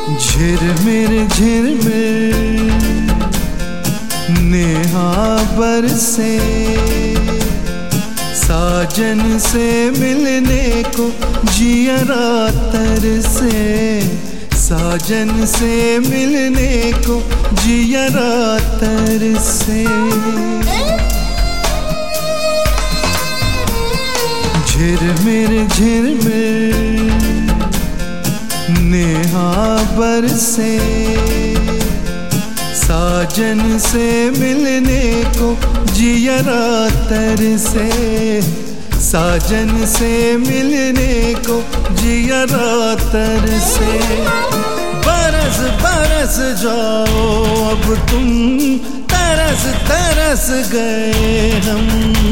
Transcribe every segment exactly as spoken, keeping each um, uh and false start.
झिरमिर झिरमिर नेहा बरसे, साजन से मिलने को जियरा तरसे, साजन से मिलने को जियरा तरसे। झिरमिर झिरमिर नेहा बरसे, साजन से मिलने को जियरा तरसे, साजन से मिलने को जियरा तरसे। बरस बरस जाओ अब तुम, तरस तरस गए हम।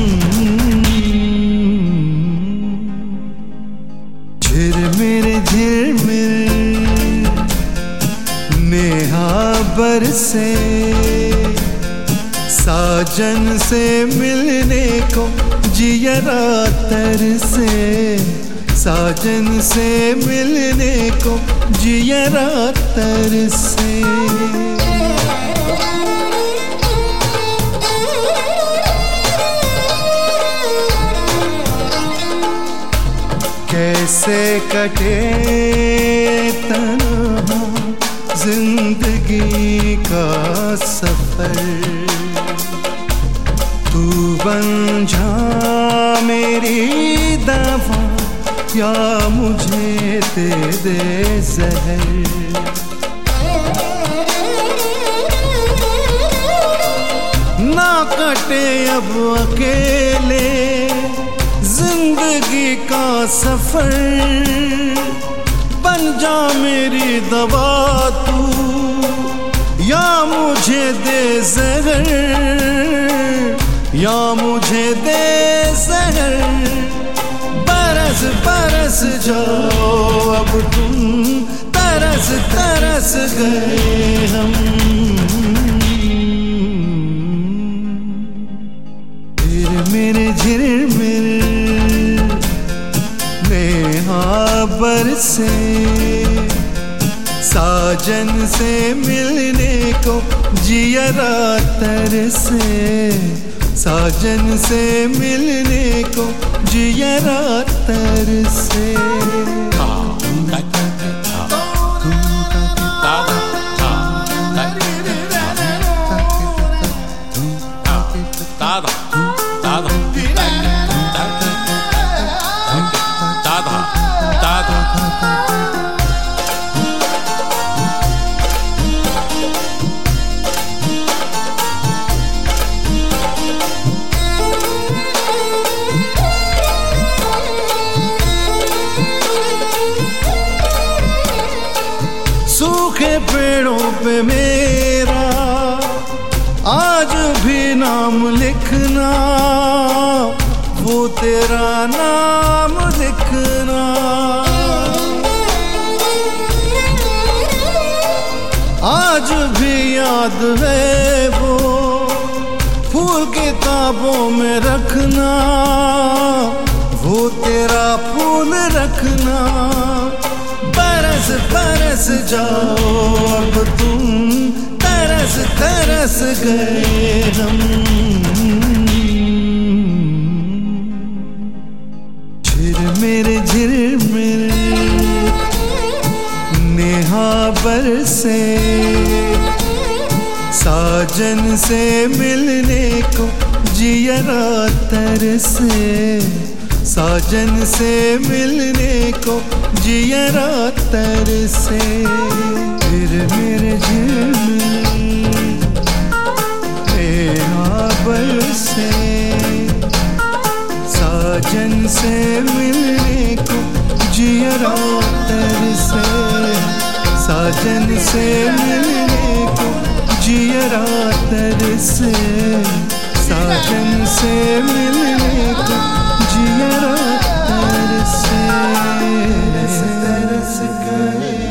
झिरमिर झिरमिर नेहा बरसे, साजन से मिलने को जियरा तरसे, साजन से मिलने को जियरा तरसे। कैसे कटे तन्हा जिंदगी का सफर, तू बन जा मेरी दवा या मुझे दे दे जहर। ना कटे अब अकेले जिंदगी का सफर, बन जा मेरी दवा तू या मुझे दे जहर, या मुझे दे जहर। बरस बरस जाओ अब तुम, तरस तरस गए हम। झिरमिर झिरमिर नेहा बरसे, साजन से मिलने को जियरा तरसे, साजन से मिलने को जियरा तरसे। सूखे पेड़ों पे मेरा आज भी नाम लिखना, वो तेरा नाम लिखना। आज भी याद है वो फूल किताबों में रखना, वो तेरा फूल रखना। बरस बरस जाओ अब तुम, तरस तरस गए हम। झिरमिर झिरमिर नेहा बरसे, साजन से मिलने को जियरा तरसे, साजन से मिलने को जियरा तरसे। झिरमिर झिरमिर नेहा बरसे, साजन से मिलने को जियरा तरसे, साजन से मिलने को जियरा तरसे, साजन से मिलने को जियरा तरसे। तरस गए